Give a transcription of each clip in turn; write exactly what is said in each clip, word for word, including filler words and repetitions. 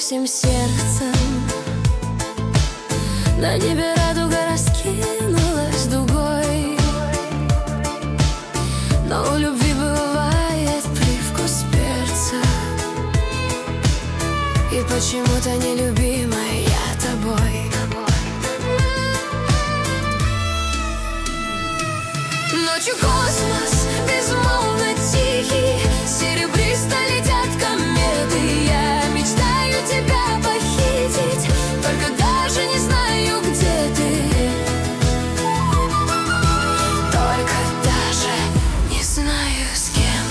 всем сердцем. На небе радуга раскинулась дугой, но у любви бывает привкус перца. И почему-то нелюбимая я тобой. Ночью космос безмолвно тихий, серебристо летят кометы. Я мечтаю тебя похитить, только даже не знаю, где ты. Только даже не знаю, с кем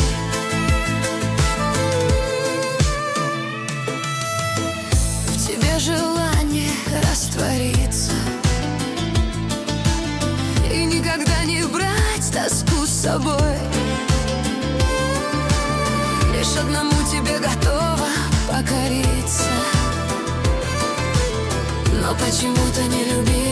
ты. В тебе желание раствориться и никогда не брать тоску с собой. Лишь одному тебе готова покориться, но почему-то не любить.